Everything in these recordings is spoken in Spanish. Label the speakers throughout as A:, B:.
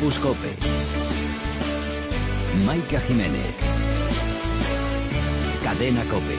A: Campus COPE. Maika Jiménez. Cadena COPE.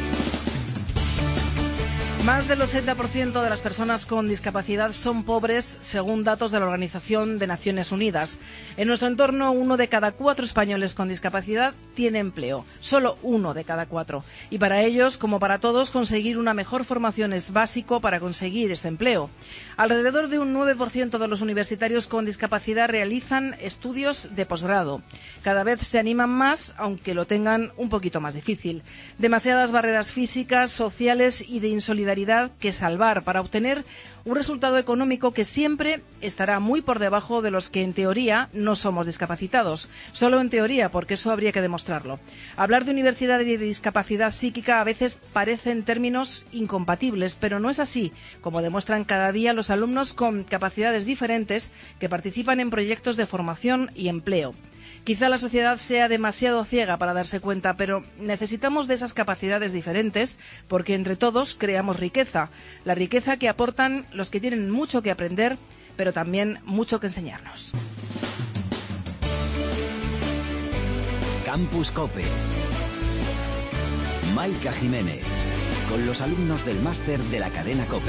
B: Más del 80% de las personas con discapacidad son pobres, según datos de la Organización de Naciones Unidas. En nuestro entorno, 1 de cada 4 españoles con discapacidad tiene empleo. Solo 1 de cada 4. Y para ellos, como para todos, conseguir una mejor formación es básico para conseguir ese empleo. Alrededor de un 9% de los universitarios con discapacidad realizan estudios de posgrado. Cada vez se animan más, aunque lo tengan un poquito más difícil. Demasiadas barreras físicas, sociales y de insolidaridad que salvar para obtener un resultado económico que siempre estará muy por debajo de los que en teoría no somos discapacitados. Solo en teoría, porque eso habría que demostrarlo. Hablar de universidad y de discapacidad psíquica a veces parecen términos incompatibles, pero no es así, como demuestran cada día los alumnos con capacidades diferentes que participan en proyectos de formación y empleo. Quizá la sociedad sea demasiado ciega para darse cuenta, pero necesitamos de esas capacidades diferentes porque entre todos creamos riqueza. La riqueza que aportan los que tienen mucho que aprender, pero también mucho que enseñarnos.
A: Campus COPE. Maika Jiménez, con los alumnos del máster de la cadena COPE.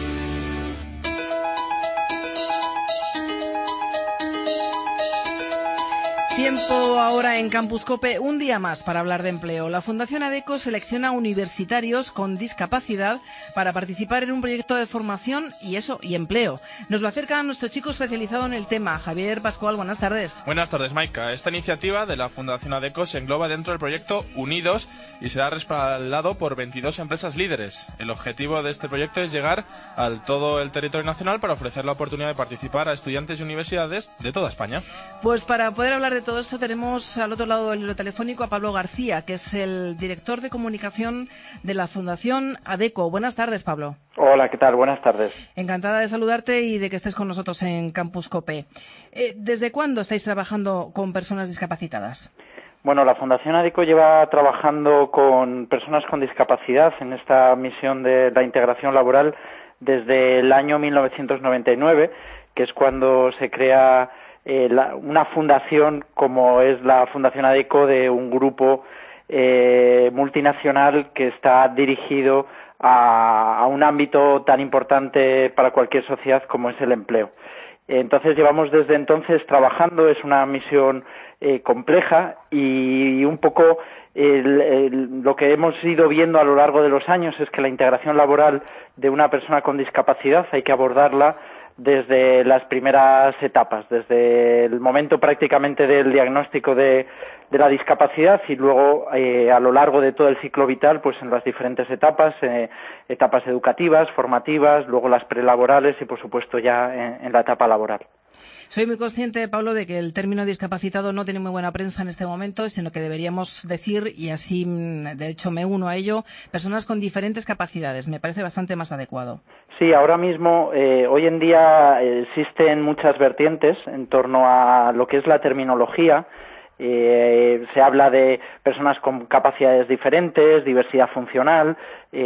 B: Tiempo ahora en Campus COPE, un día más para hablar de empleo. La Fundación ADECO selecciona universitarios con discapacidad para participar en un proyecto de formación y empleo. Nos lo acerca nuestro chico especializado en el tema, Javier Pascual. Buenas tardes.
C: Buenas tardes, Maika. Esta iniciativa de la Fundación ADECO se engloba dentro del proyecto Unidos y será respaldado por 22 empresas líderes. El objetivo de este proyecto es llegar a todo el territorio nacional para ofrecer la oportunidad de participar a estudiantes y universidades de toda España.
B: Pues para poder hablar de todo esto tenemos al otro lado del hilo telefónico a Pablo García, que es el director de comunicación de la Fundación ADECO. Buenas tardes, Pablo.
D: Hola, ¿qué tal? Buenas tardes.
B: Encantada de saludarte y de que estés con nosotros en Campus COPE. ¿Desde cuándo estáis trabajando con personas discapacitadas?
D: Bueno, la Fundación ADECO lleva trabajando con personas con discapacidad en esta misión de la integración laboral desde el año 1999, que es cuando se crea una fundación como es la Fundación ADECO, de un grupo multinacional que está dirigido a un ámbito tan importante para cualquier sociedad como es el empleo. Entonces llevamos desde entonces trabajando, es una misión compleja y un poco lo que hemos ido viendo a lo largo de los años es que la integración laboral de una persona con discapacidad hay que abordarla desde las primeras etapas, desde el momento prácticamente del diagnóstico de la discapacidad y luego a lo largo de todo el ciclo vital, pues en las diferentes etapas, etapas educativas, formativas, luego las prelaborales y por supuesto ya en la etapa laboral.
B: Soy muy consciente, Pablo, de que el término discapacitado no tiene muy buena prensa en este momento, sino que deberíamos decir, y así de hecho me uno a ello, personas con diferentes capacidades. Me parece bastante más adecuado.
D: Sí, ahora mismo, hoy en día existen muchas vertientes en torno a lo que es la terminología. Se habla de personas con capacidades diferentes, diversidad funcional.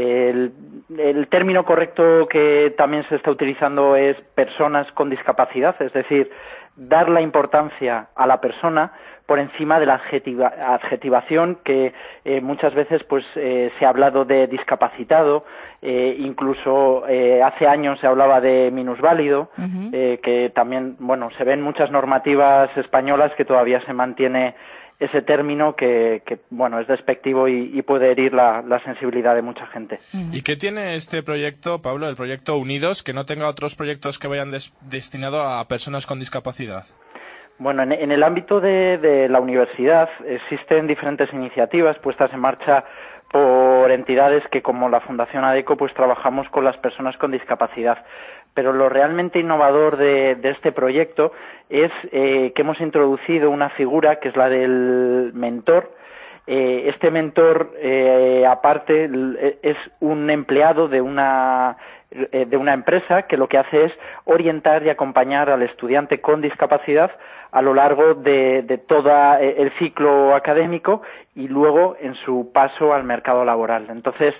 D: El término correcto que también se está utilizando es personas con discapacidad, es decir, dar la importancia a la persona por encima de la adjetivación que muchas veces pues se ha hablado de discapacitado, incluso hace años se hablaba de minusválido, que también, bueno, se ven muchas normativas españolas que todavía se mantiene ese término que bueno, es despectivo y puede herir la sensibilidad de mucha gente.
C: ¿Y qué tiene este proyecto, Pablo, el proyecto Unidos, que no tenga otros proyectos que vayan destinados a personas con discapacidad?
D: Bueno, en el ámbito de la universidad existen diferentes iniciativas puestas en marcha por entidades que, como la Fundación ADECO, pues trabajamos con las personas con discapacidad. Pero lo realmente innovador de este proyecto es que hemos introducido una figura que es la del mentor. Este mentor, aparte, es un empleado de una empresa que lo que hace es orientar y acompañar al estudiante con discapacidad a lo largo de todo el ciclo académico y luego en su paso al mercado laboral. Entonces,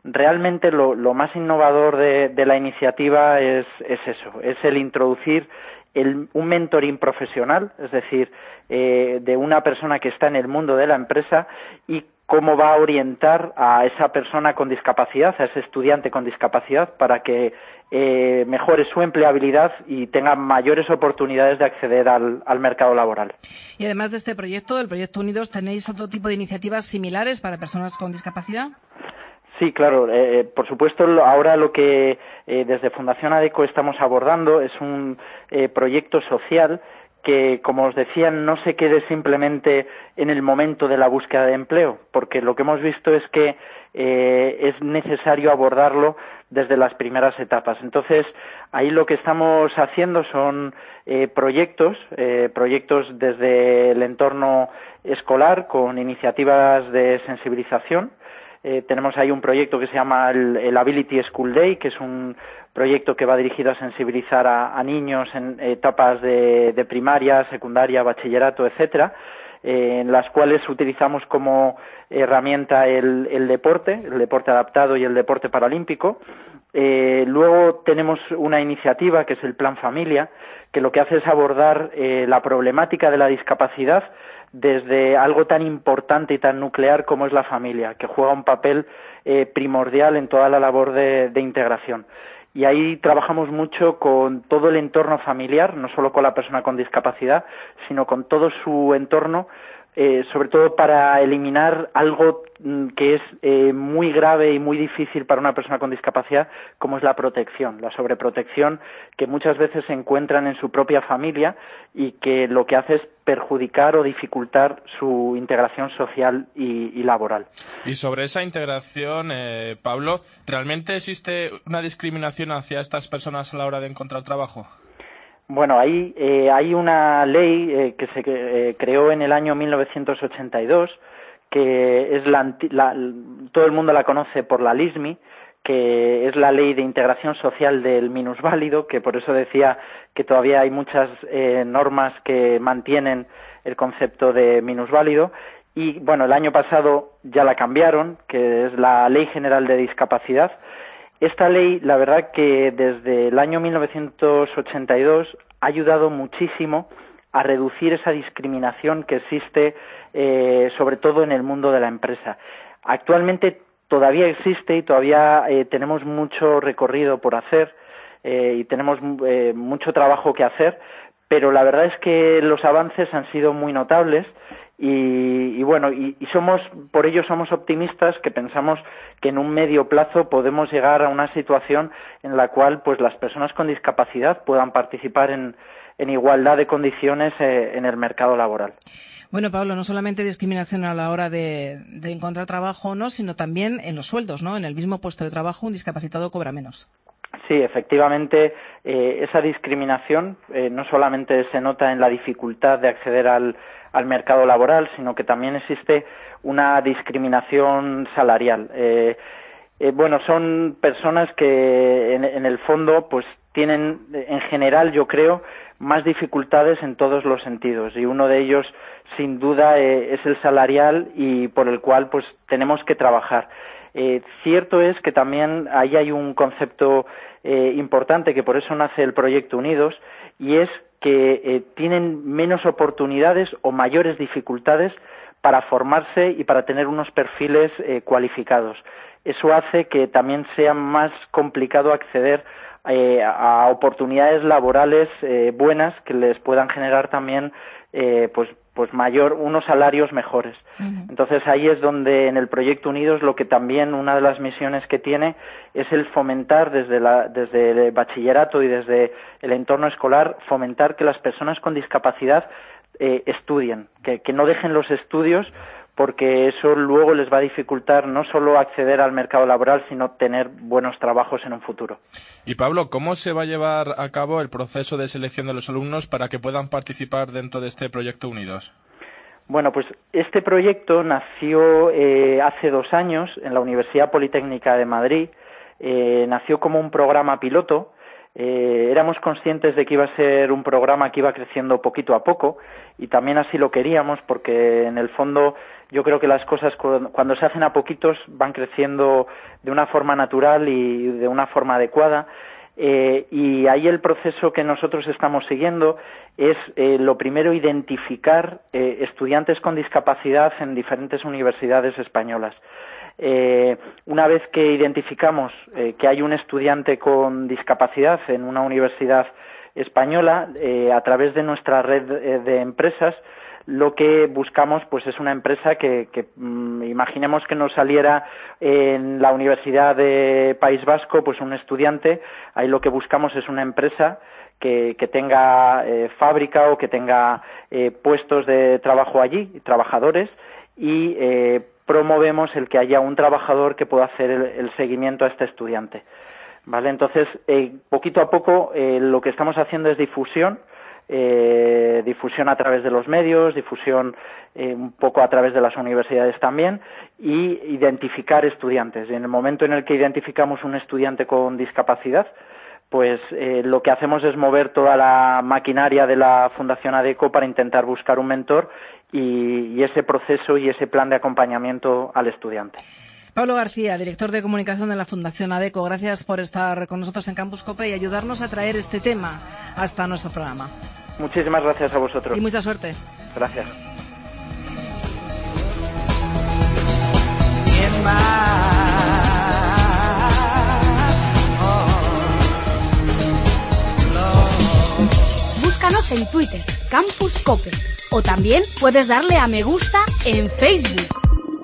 D: realmente lo más innovador de la iniciativa es eso, es el introducir un mentoring profesional, es decir, de una persona que está en el mundo de la empresa y cómo va a orientar a esa persona con discapacidad, a ese estudiante con discapacidad, para que mejore su empleabilidad y tenga mayores oportunidades de acceder al mercado laboral.
B: Y además de este proyecto, el Proyecto Unidos, ¿tenéis otro tipo de iniciativas similares para personas con discapacidad?
D: Sí, claro. Por supuesto, ahora lo que desde Fundación ADECO estamos abordando es un proyecto social que, como os decía, no se quede simplemente en el momento de la búsqueda de empleo, porque lo que hemos visto es que es necesario abordarlo desde las primeras etapas. Entonces, ahí lo que estamos haciendo son proyectos desde el entorno escolar con iniciativas de sensibilización. Tenemos ahí un proyecto que se llama el Ability School Day, que es un proyecto que va dirigido a sensibilizar a niños en etapas de primaria, secundaria, bachillerato, etcétera, en las cuales utilizamos como herramienta el deporte adaptado y el deporte paralímpico. Luego tenemos una iniciativa que es el Plan Familia, que lo que hace es abordar la problemática de la discapacidad desde algo tan importante y tan nuclear como es la familia, que juega un papel primordial en toda la labor de integración. Y ahí trabajamos mucho con todo el entorno familiar, no solo con la persona con discapacidad, sino con todo su entorno, sobre todo para eliminar algo que es muy grave y muy difícil para una persona con discapacidad, como es la protección, la sobreprotección que muchas veces se encuentran en su propia familia y que lo que hace es perjudicar o dificultar su integración social y laboral.
C: Y sobre esa integración, Pablo, ¿realmente existe una discriminación hacia estas personas a la hora de encontrar trabajo?
D: Bueno, hay una ley que se creó en el año 1982, que es todo el mundo la conoce por la LISMI, que es la Ley de Integración Social del Minusválido, que por eso decía que todavía hay muchas normas que mantienen el concepto de minusválido. Y bueno, el año pasado ya la cambiaron, que es la Ley General de Discapacidad. Esta ley, la verdad que desde el año 1982 ha ayudado muchísimo a reducir esa discriminación que existe, sobre todo en el mundo de la empresa. Actualmente todavía existe y todavía tenemos mucho recorrido por hacer y tenemos mucho trabajo que hacer, pero la verdad es que los avances han sido muy notables. Y por ello somos optimistas, que pensamos que en un medio plazo podemos llegar a una situación en la cual pues las personas con discapacidad puedan participar en igualdad de condiciones en el mercado laboral.
B: Bueno, Pablo, no solamente discriminación a la hora de encontrar trabajo, ¿no?, sino también en los sueldos, ¿no? En el mismo puesto de trabajo un discapacitado cobra menos.
D: Sí, efectivamente, esa discriminación no solamente se nota en la dificultad de acceder al mercado laboral, sino que también existe una discriminación salarial. Son personas que en el fondo pues tienen en general, yo creo, más dificultades en todos los sentidos, y uno de ellos sin duda es el salarial, y por el cual pues tenemos que trabajar. Cierto es que también ahí hay un concepto importante, que por eso nace el Proyecto Unidos, y es que tienen menos oportunidades o mayores dificultades para formarse y para tener unos perfiles cualificados. Eso hace que también sea más complicado acceder a oportunidades laborales buenas, que les puedan generar también unos salarios mejores. Uh-huh. Entonces ahí es donde en el Proyecto Unidos lo que también una de las misiones que tiene es el fomentar desde el bachillerato y desde el entorno escolar, fomentar que las personas con discapacidad estudien, que no dejen los estudios, porque eso luego les va a dificultar no solo acceder al mercado laboral, sino tener buenos trabajos en un futuro.
C: Y Pablo, ¿cómo se va a llevar a cabo el proceso de selección de los alumnos para que puedan participar dentro de este Proyecto Unidos?
D: Bueno, pues este proyecto nació hace 2 años en la Universidad Politécnica de Madrid. Nació como un programa piloto. Éramos conscientes de que iba a ser un programa que iba creciendo poquito a poco, y también así lo queríamos, porque en el fondo yo creo que las cosas cuando se hacen a poquitos van creciendo de una forma natural y de una forma adecuada. Y ahí el proceso que nosotros estamos siguiendo es, lo primero, identificar estudiantes con discapacidad en diferentes universidades españolas. Una vez que identificamos que hay un estudiante con discapacidad en una universidad española, a través de nuestra red de empresas, lo que buscamos pues es una empresa que imaginemos que nos saliera en la Universidad de País Vasco pues un estudiante. Ahí lo que buscamos es una empresa que tenga fábrica o que tenga puestos de trabajo allí, trabajadores, y promovemos el que haya un trabajador que pueda hacer el seguimiento a este estudiante. ¿Vale? Entonces, poquito a poco lo que estamos haciendo es difusión a través de los medios, difusión un poco a través de las universidades también, y identificar estudiantes. Y en el momento en el que identificamos un estudiante con discapacidad, pues lo que hacemos es mover toda la maquinaria de la Fundación ADECO para intentar buscar un mentor y ese proceso y ese plan de acompañamiento al estudiante.
B: Pablo García, director de comunicación de la Fundación ADECO, gracias por estar con nosotros en Campus COPE y ayudarnos a traer este tema hasta nuestro programa.
D: Muchísimas gracias a vosotros.
B: Y mucha suerte.
D: Gracias.
E: Búscanos en Twitter, Campus COPE, o también puedes darle a me gusta en Facebook.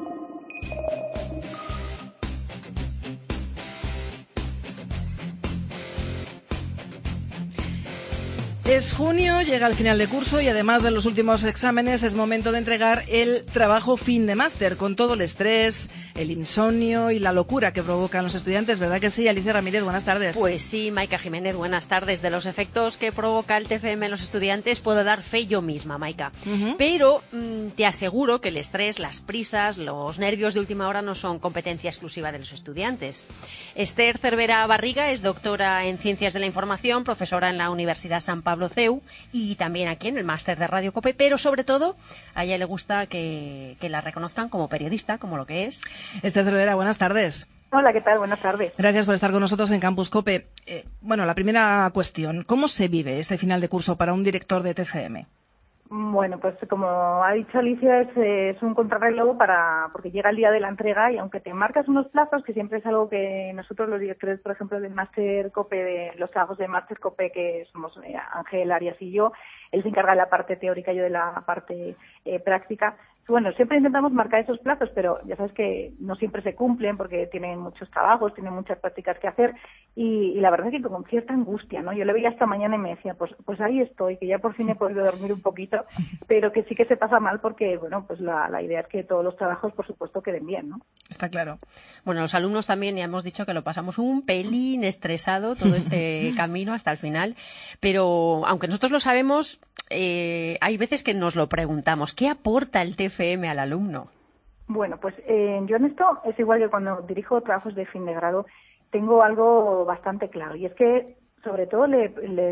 B: Es junio, llega el final de curso y además de los últimos exámenes es momento de entregar el trabajo fin de máster con todo el estrés, el insomnio y la locura que provocan los estudiantes, ¿verdad que sí? Alicia Ramírez, buenas tardes.
F: Pues sí, Maika Jiménez, buenas tardes. De los efectos que provoca el TFM en los estudiantes puedo dar fe yo misma, Maika. Pero te aseguro que el estrés, las prisas, los nervios de última hora no son competencia exclusiva de los estudiantes. Esther Cervera Barriga es doctora en Ciencias de la Información, profesora en la Universidad San Pablo CEU y también aquí en el máster de Radio COPE, pero sobre todo a ella le gusta que la reconozcan como periodista, como lo que es.
B: Esther Cervera, buenas tardes.
G: Hola, ¿qué tal? Buenas tardes.
B: Gracias por estar con nosotros en Campus COPE. Bueno, la primera cuestión, ¿cómo se vive este final de curso para un director de TFM?
G: Bueno, pues como ha dicho Alicia, es un contrarreloj porque llega el día de la entrega y aunque te marcas unos plazos, que siempre es algo que nosotros los directores, por ejemplo, del máster COPE, de los trabajos de máster COPE, que somos Ángel Arias y yo, él se encarga de la parte teórica y yo de la parte práctica. Bueno, siempre intentamos marcar esos plazos, pero ya sabes que no siempre se cumplen porque tienen muchos trabajos, tienen muchas prácticas que hacer y la verdad es que con cierta angustia, ¿no? Yo le veía esta mañana y me decía, pues ahí estoy, que ya por fin he podido dormir un poquito, pero que sí que se pasa mal porque, bueno, pues la idea es que todos los trabajos, por supuesto, queden bien, ¿no?
B: Está claro.
F: Bueno, los alumnos también ya hemos dicho que lo pasamos un pelín estresado todo este camino hasta el final, pero aunque nosotros lo sabemos, hay veces que nos lo preguntamos, ¿qué aporta el TFM al alumno?
G: Bueno, pues yo en esto es igual que cuando dirijo trabajos de fin de grado, tengo algo bastante claro y es que sobre todo le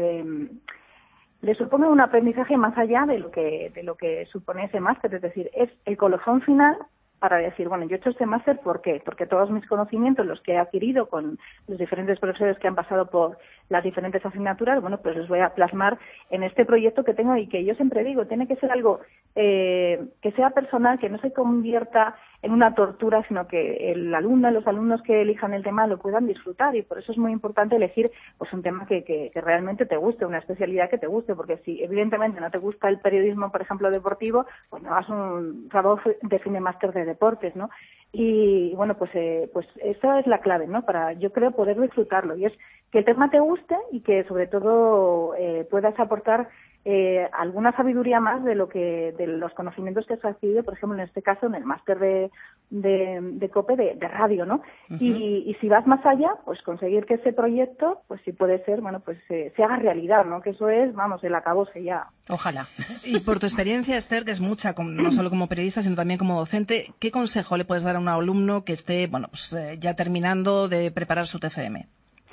G: supone un aprendizaje más allá de lo que supone ese máster, es decir, es el colofón final para decir, bueno, yo he hecho este máster, ¿por qué? Porque todos mis conocimientos, los que he adquirido con los diferentes profesores que han pasado por las diferentes asignaturas, bueno, pues los voy a plasmar en este proyecto que tengo y que yo siempre digo, tiene que ser algo que sea personal, que no se convierta en una tortura, sino que el alumno, los alumnos que elijan el tema lo puedan disfrutar y por eso es muy importante elegir pues un tema que realmente te guste, una especialidad que te guste, porque si evidentemente no te gusta el periodismo, por ejemplo, deportivo, pues no hagas un trabajo de fin de máster de deportes, ¿no? Y bueno, pues esa es la clave, ¿no? Para, yo creo, poder disfrutarlo y es que el tema te guste y que sobre todo puedas aportar alguna sabiduría más de los conocimientos que has adquirido, por ejemplo, en este caso, en el máster de COPE de radio, ¿no? Uh-huh. Y si vas más allá, pues conseguir que ese proyecto, pues si puede ser, bueno, pues se haga realidad, ¿no? Que eso es, vamos, el acabose ya.
B: Ojalá. Y por tu experiencia, Esther, que es mucha, no solo como periodista, sino también como docente, ¿qué consejo le puedes dar a un alumno que esté, bueno, pues ya terminando de preparar su TFM?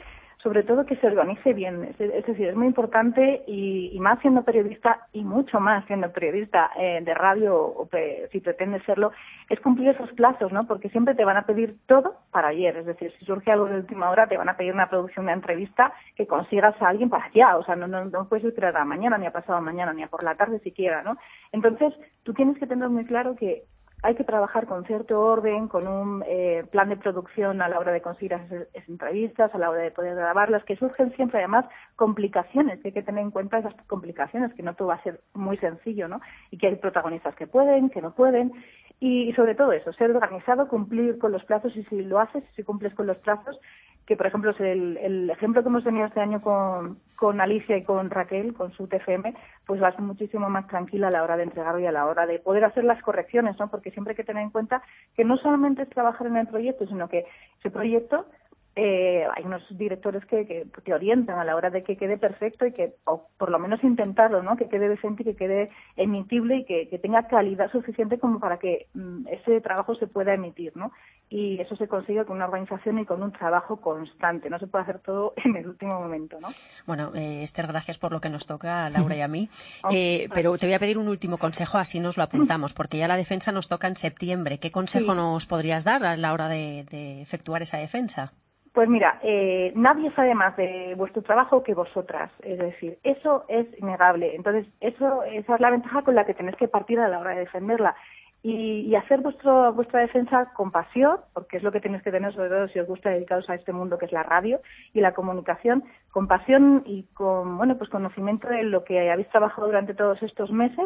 G: sobre todo que se organice bien. Es decir, es muy importante y más siendo periodista y mucho más siendo periodista de radio o si pretendes serlo, es cumplir esos plazos, ¿no? Porque siempre te van a pedir todo para ayer. Es decir, si surge algo de última hora, te van a pedir una producción de entrevista que consigas a alguien para allá. O sea, no puedes esperar a mañana, ni a pasado mañana, ni a por la tarde siquiera, ¿no? Entonces, tú tienes que tener muy claro que hay que trabajar con cierto orden, con un plan de producción a la hora de conseguir esas entrevistas, a la hora de poder grabarlas, que surgen siempre además complicaciones, que hay que tener en cuenta esas complicaciones, que no todo va a ser muy sencillo, ¿no? Y que hay protagonistas que pueden, que no pueden, y sobre todo eso, ser organizado, cumplir con los plazos, y si lo haces, si cumples con los plazos, que por ejemplo es el ejemplo que hemos tenido este año con Alicia y con Raquel, con su TFM, pues va a ser muchísimo más tranquila a la hora de entregarlo y a la hora de poder hacer las correcciones, ¿no? Porque siempre hay que tener en cuenta que no solamente es trabajar en el proyecto, sino que ese proyecto hay unos directores que te orientan a la hora de que quede perfecto y que, o por lo menos intentarlo, ¿no? Que quede decente y que quede emitible y que tenga calidad suficiente como para que ese trabajo se pueda emitir, ¿no? Y eso se consigue con una organización y con un trabajo constante. No se puede hacer todo en el último momento, ¿no?
F: Bueno, Esther, gracias por lo que nos toca a Laura y a mí. Pero te voy a pedir un último consejo, así nos lo apuntamos, porque ya la defensa nos toca en septiembre. ¿Qué consejo nos podrías dar a la hora de efectuar esa defensa?
G: Pues mira, nadie sabe más de vuestro trabajo que vosotras, es decir, eso es innegable. Entonces, esa es la ventaja con la que tenéis que partir a la hora de defenderla. Y hacer vuestra defensa con pasión, porque es lo que tenéis que tener, sobre todo si os gusta dedicaros a este mundo que es la radio y la comunicación, con pasión y con, bueno, pues conocimiento de lo que habéis trabajado durante todos estos meses.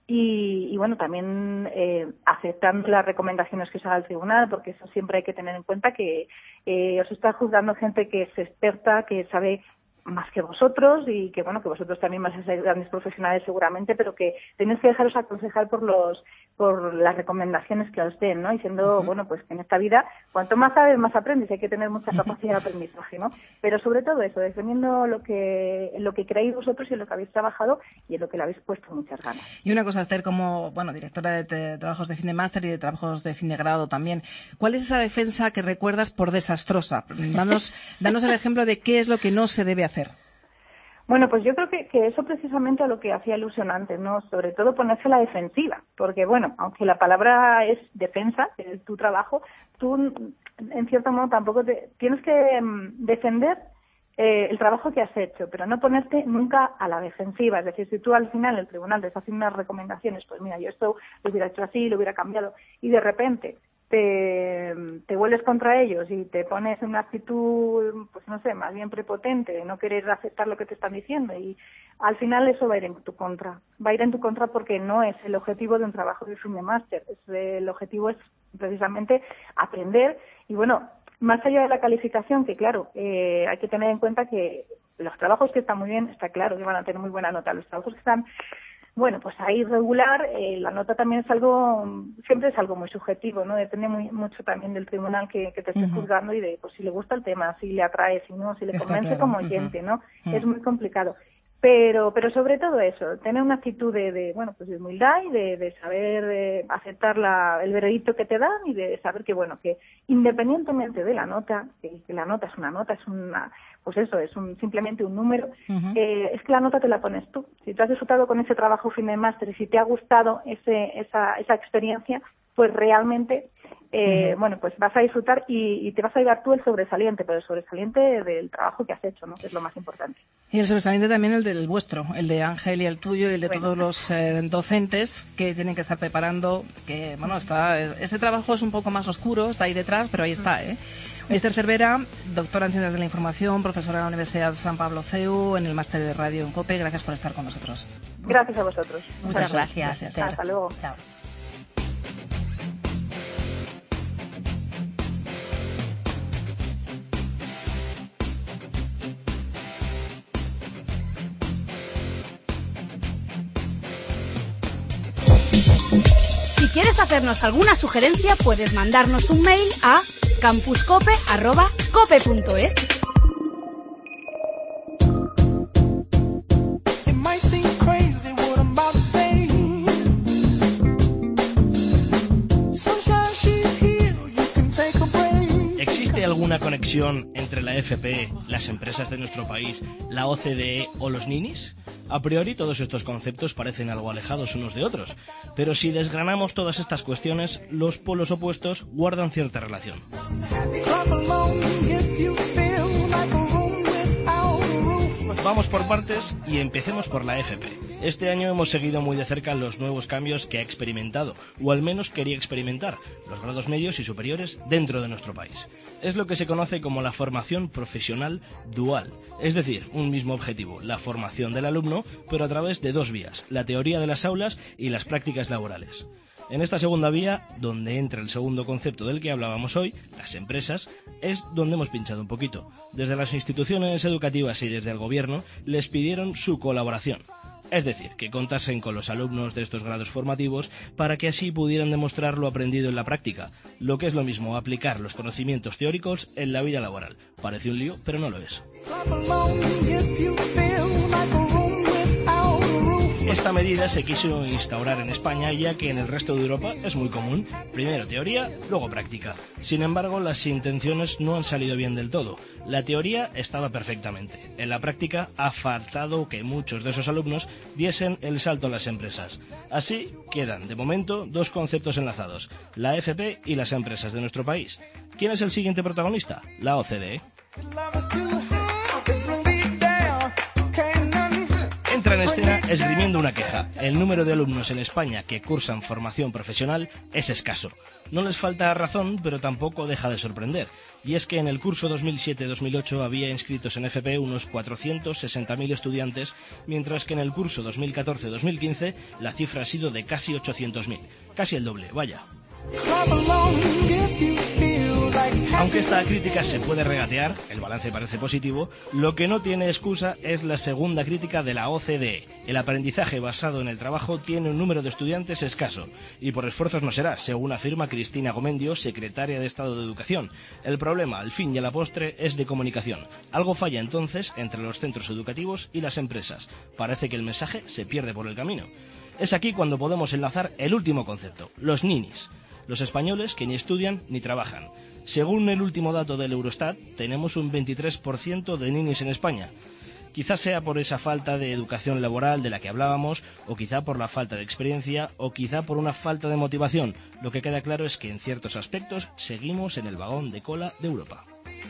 G: Y bueno, también aceptando las recomendaciones que os haga el tribunal, porque eso siempre hay que tener en cuenta que os está juzgando gente que es experta, que sabe más que vosotros y que bueno, que vosotros también vais a ser grandes profesionales seguramente, pero que tenéis que dejaros aconsejar por las recomendaciones que os den, ¿no? Diciendo, bueno, pues que en esta vida cuanto más sabes, más aprendes, hay que tener mucha capacidad de aprendizaje, ¿no? Pero sobre todo eso, defendiendo lo que creéis vosotros y en lo que habéis trabajado y en lo que le habéis puesto muchas ganas.
B: Y una cosa, Esther, como bueno, directora de trabajos de fin de máster y de trabajos de fin de grado también, ¿cuál es esa defensa que recuerdas por desastrosa? Danos el ejemplo de qué es lo que no se debe hacer.
G: Bueno, pues yo creo que eso precisamente a lo que hacía alusión antes, ¿no? Sobre todo ponerse a la defensiva, porque bueno, aunque la palabra es defensa, que es tu trabajo, tú en cierto modo tampoco tienes que defender el trabajo que has hecho, pero no ponerte nunca a la defensiva. Es decir, si tú al final el tribunal te está haciendo unas recomendaciones, pues mira, yo esto lo hubiera hecho así, lo hubiera cambiado, y de repente te vuelves contra ellos y te pones en una actitud, pues no sé, más bien prepotente, de no querer aceptar lo que te están diciendo, y al final eso va a ir en tu contra. Va a ir en tu contra porque no es el objetivo de un trabajo de fin de máster. El objetivo es precisamente aprender y bueno, más allá de la calificación, que claro, hay que tener en cuenta que los trabajos que están muy bien, está claro que van a tener muy buena nota. Los trabajos que están, bueno, pues ahí regular, la nota también es algo, siempre es algo muy subjetivo, ¿no? Depende mucho también del tribunal que te esté juzgando y de, pues si le gusta el tema, si le atrae, si no, si le convence como oyente, ¿no? Es muy complicado. Pero sobre todo eso, tener una actitud de bueno, pues de humildad y de saber aceptar el veredicto que te dan y de saber que, bueno, que independientemente de la nota, que la nota es una nota, es una, pues eso, es simplemente un número, es que la nota te la pones tú. Si tú has disfrutado con ese trabajo fin de máster y si te ha gustado esa experiencia, pues realmente, bueno, pues vas a disfrutar y te vas a llevar tú el sobresaliente, pero el sobresaliente del trabajo que has hecho, ¿no? Que es lo más importante.
B: Y el sobresaliente también el del vuestro, el de Ángel y el tuyo y el de todos los docentes que tienen que estar preparando, que bueno, ese trabajo es un poco más oscuro, está ahí detrás, pero ahí está, ¿eh? Esther Cervera, doctora en Ciencias de la Información, profesora de la Universidad San Pablo CEU, en el máster de Radio en COPE. Gracias por estar con nosotros.
G: Gracias a vosotros.
F: Muchas gracias, Esther.
G: Hasta luego.
F: Chao.
E: Si quieres hacernos alguna sugerencia, puedes mandarnos un mail a campuscope@cope.es.
H: ¿Existe alguna conexión conexión entre la FP, las empresas de nuestro país, la OCDE o los ninis? A priori todos estos conceptos parecen algo alejados unos de otros, pero si desgranamos todas estas cuestiones, los polos opuestos guardan cierta relación. Vamos por partes y empecemos por la FP. Este año hemos seguido muy de cerca los nuevos cambios que ha experimentado, o al menos quería experimentar, los grados medios y superiores dentro de nuestro país. Es lo que se conoce como la formación profesional dual, es decir, un mismo objetivo, la formación del alumno, pero a través de dos vías, la teoría de las aulas y las prácticas laborales. En esta segunda vía, donde entra el segundo concepto del que hablábamos hoy, las empresas, es donde hemos pinchado un poquito. Desde las instituciones educativas y desde el gobierno les pidieron su colaboración. Es decir, que contasen con los alumnos de estos grados formativos para que así pudieran demostrar lo aprendido en la práctica, lo que es lo mismo aplicar los conocimientos teóricos en la vida laboral. Parece un lío, pero no lo es. Esta medida se quiso instaurar en España, ya que en el resto de Europa es muy común, primero teoría, luego práctica. Sin embargo, las intenciones no han salido bien del todo. La teoría estaba perfectamente. En la práctica ha faltado que muchos de esos alumnos diesen el salto a las empresas. Así quedan, de momento, dos conceptos enlazados, la FP y las empresas de nuestro país. ¿Quién es el siguiente protagonista? La OCDE. Entra en escena esgrimiendo una queja. El número de alumnos en España que cursan formación profesional es escaso. No les falta razón, pero tampoco deja de sorprender. Y es que en el curso 2007-2008 había inscritos en FP unos 460.000 estudiantes, mientras que en el curso 2014-2015 la cifra ha sido de casi 800.000. Casi el doble, vaya. Aunque esta crítica se puede regatear, el balance parece positivo, lo que no tiene excusa es la segunda crítica de la OCDE. El aprendizaje basado en el trabajo tiene un número de estudiantes escaso, y por esfuerzos no será, según afirma Cristina Gomendio, secretaria de Estado de Educación. El problema, al fin y a la postre, es de comunicación. Algo falla entonces entre los centros educativos y las empresas. Parece que el mensaje se pierde por el camino. Es aquí cuando podemos enlazar el último concepto, los ninis. Los españoles que ni estudian ni trabajan. Según el último dato del Eurostat, tenemos un 23% de ninis en España. Quizás sea por esa falta de educación laboral de la que hablábamos, o quizá por la falta de experiencia, o quizá por una falta de motivación. Lo que queda claro es que en ciertos aspectos seguimos en el vagón de cola de Europa.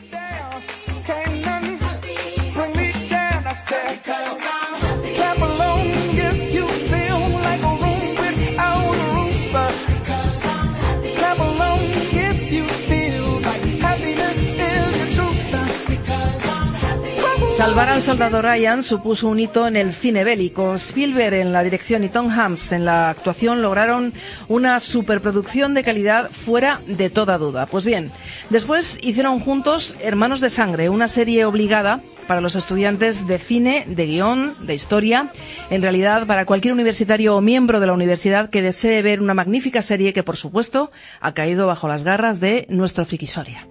B: Salvar al soldado Ryan supuso un hito en el cine bélico. Spielberg en la dirección y Tom Hanks en la actuación lograron una superproducción de calidad fuera de toda duda. Pues bien, después hicieron juntos Hermanos de Sangre, una serie obligada para los estudiantes de cine, de guión, de historia, en realidad para cualquier universitario o miembro de la universidad que desee ver una magnífica serie que, por supuesto, ha caído bajo las garras de nuestro Frikisoria.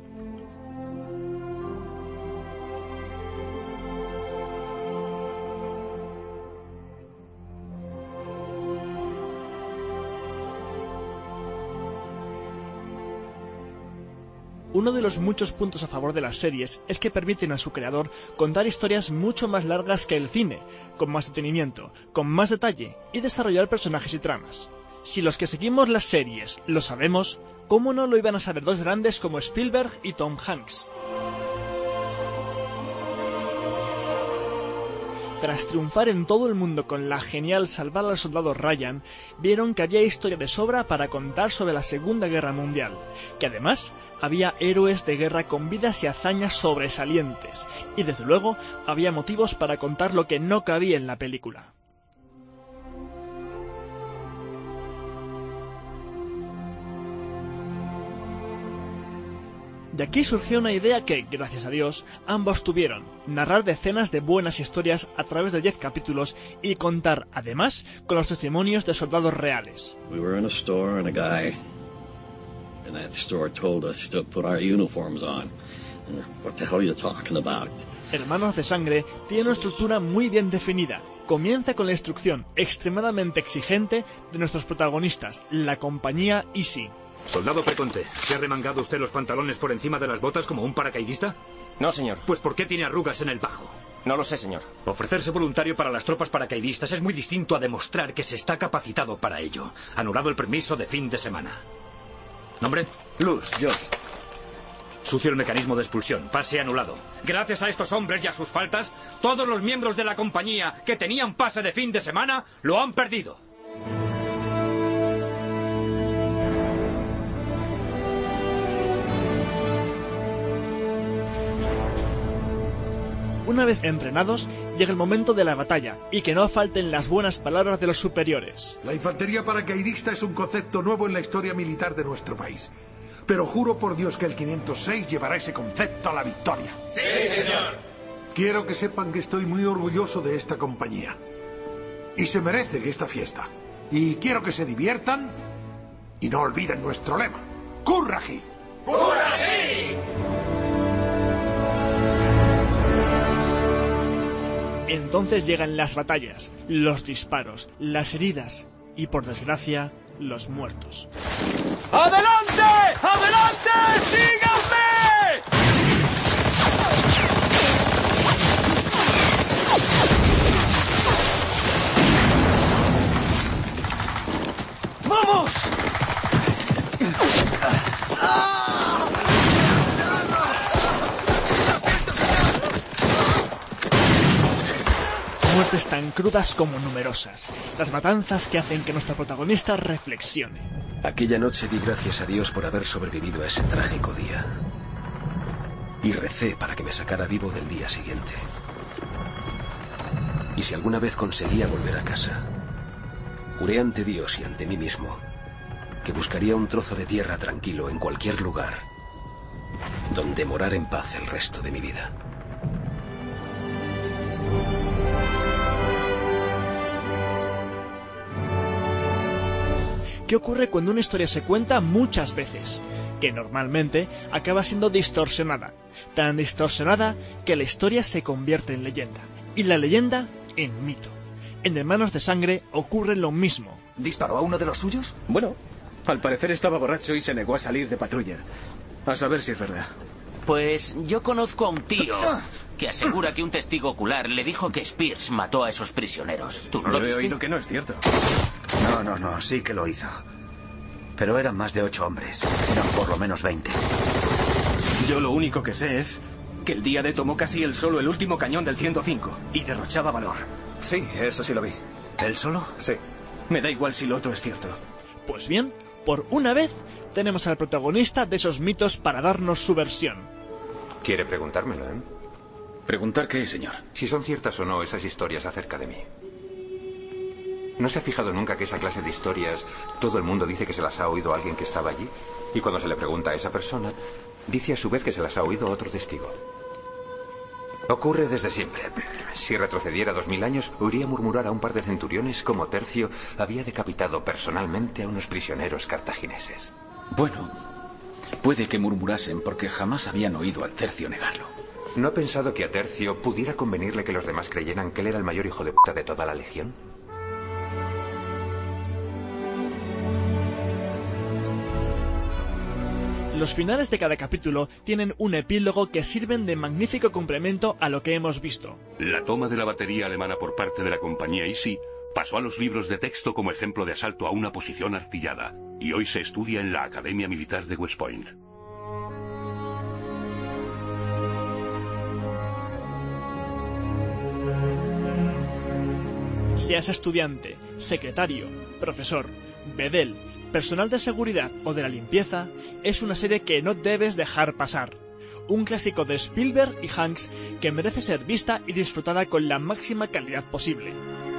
I: Uno de los muchos puntos a favor de las series es que permiten a su creador contar historias mucho más largas que el cine, con más detenimiento, con más detalle y desarrollar personajes y tramas. Si los que seguimos las series lo sabemos, ¿cómo no lo iban a saber dos grandes como Spielberg y Tom Hanks? Tras triunfar en todo el mundo con la genial Salvar al soldado Ryan, vieron que había historia de sobra para contar sobre la Segunda Guerra Mundial, que además había héroes de guerra con vidas y hazañas sobresalientes, y desde luego había motivos para contar lo que no cabía en la película. De aquí surgió una idea que, gracias a Dios, ambos tuvieron: narrar decenas de buenas historias a través de 10 capítulos y contar, además, con los testimonios de soldados reales.
J: We were in a store and a guy in that store told us to put our uniforms on. What the hell are you talking about?
I: Hermanos de Sangre tiene una estructura muy bien definida. Comienza con la instrucción extremadamente exigente de nuestros protagonistas, la compañía Easy.
K: Soldado Preconte, ¿se ha remangado usted los pantalones por encima de las botas como un paracaidista?
L: No, señor.
K: Pues ¿por qué tiene arrugas en el bajo?
L: No lo sé, señor.
K: Ofrecerse voluntario para las tropas paracaidistas es muy distinto a demostrar que se está capacitado para ello. Anulado el permiso de fin de semana. ¿Nombre?
L: Luz, George.
K: Sucio el mecanismo de expulsión. Pase anulado. Gracias a estos hombres y a sus faltas, todos los miembros de la compañía que tenían pase de fin de semana lo han perdido.
I: Una vez entrenados, llega el momento de la batalla, y que no falten las buenas palabras de los superiores.
M: La infantería paracaidista es un concepto nuevo en la historia militar de nuestro país. Pero juro por Dios que el 506 llevará ese concepto a la victoria.
N: ¡Sí, señor!
M: Quiero que sepan que estoy muy orgulloso de esta compañía. Y se merecen esta fiesta. Y quiero que se diviertan y no olviden nuestro lema. ¡Curragí!
N: ¡Curragí!
I: Entonces llegan las batallas, los disparos, las heridas y, por desgracia, los muertos.
N: ¡Adelante! ¡Adelante! ¡Síganme! ¡Vamos!
I: Muertes tan crudas como numerosas. Las matanzas que hacen que nuestro protagonista reflexione.
O: Aquella noche di gracias a Dios por haber sobrevivido a ese trágico día. Y recé para que me sacara vivo del día siguiente. Y si alguna vez conseguía volver a casa, juré ante Dios y ante mí mismo que buscaría un trozo de tierra tranquilo en cualquier lugar donde morar en paz el resto de mi vida.
I: ¿Qué ocurre cuando una historia se cuenta muchas veces? Que normalmente acaba siendo distorsionada. Tan distorsionada que la historia se convierte en leyenda. Y la leyenda en mito. En Hermanos de Sangre ocurre lo mismo.
P: ¿Disparó a uno de los suyos? Bueno, al parecer estaba borracho y se negó a salir de patrulla. A saber si es verdad.
Q: Pues yo conozco a un tío que asegura que un testigo ocular le dijo que Spears mató a esos prisioneros. ¿Tú no lo viste?
P: He oído que no es cierto.
R: No, sí que lo hizo. Pero eran más de 8 hombres. Eran por lo menos 20.
P: Yo lo único que sé es que el día de tomó casi él solo el último cañón del 105 y derrochaba valor.
R: Sí, eso sí lo vi. ¿Él solo?
P: Sí. Me da igual si lo otro es cierto.
I: Pues bien, por una vez tenemos al protagonista de esos mitos para darnos su versión.
S: Quiere preguntármelo, ¿eh?
O: ¿Preguntar qué, señor?
S: Si son ciertas o no esas historias acerca de mí. ¿No se ha fijado nunca que esa clase de historias todo el mundo dice que se las ha oído alguien que estaba allí? Y cuando se le pregunta a esa persona, dice a su vez que se las ha oído otro testigo. Ocurre desde siempre. Si retrocediera 2000 años, oiría murmurar a un par de centuriones como Tercio había decapitado personalmente a unos prisioneros cartagineses.
O: Bueno, puede que murmurasen porque jamás habían oído a Tercio negarlo.
S: ¿No ha pensado que a Tercio pudiera convenirle que los demás creyeran que él era el mayor hijo de puta de toda la legión?
I: Los finales de cada capítulo tienen un epílogo que sirven de magnífico complemento a lo que hemos visto.
T: La toma de la batería alemana por parte de la compañía Easy pasó a los libros de texto como ejemplo de asalto a una posición artillada, y hoy se estudia en la Academia Militar de West Point.
I: Seas estudiante, secretario, profesor, bedel, personal de seguridad o de la limpieza, es una serie que no debes dejar pasar. Un clásico de Spielberg y Hanks que merece ser vista y disfrutada con la máxima calidad posible.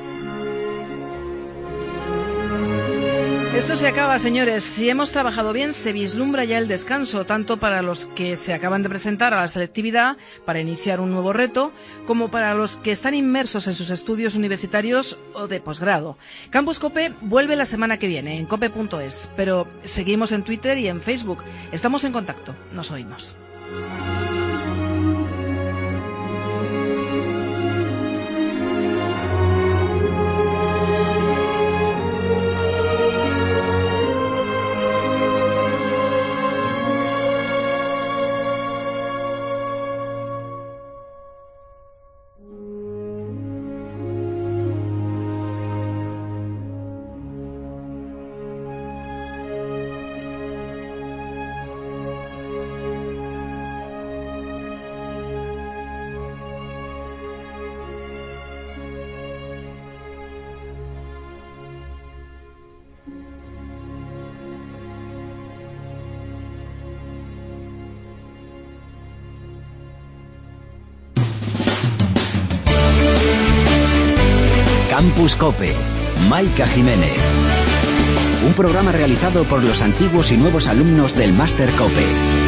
B: Esto se acaba, señores. Si hemos trabajado bien, se vislumbra ya el descanso, tanto para los que se acaban de presentar a la selectividad para iniciar un nuevo reto, como para los que están inmersos en sus estudios universitarios o de posgrado. Campus Cope vuelve la semana que viene en cope.es, pero seguimos en Twitter y en Facebook. Estamos en contacto. Nos oímos.
A: Campus Cope, Maika Jiménez. Un programa realizado por los antiguos y nuevos alumnos del Máster Cope.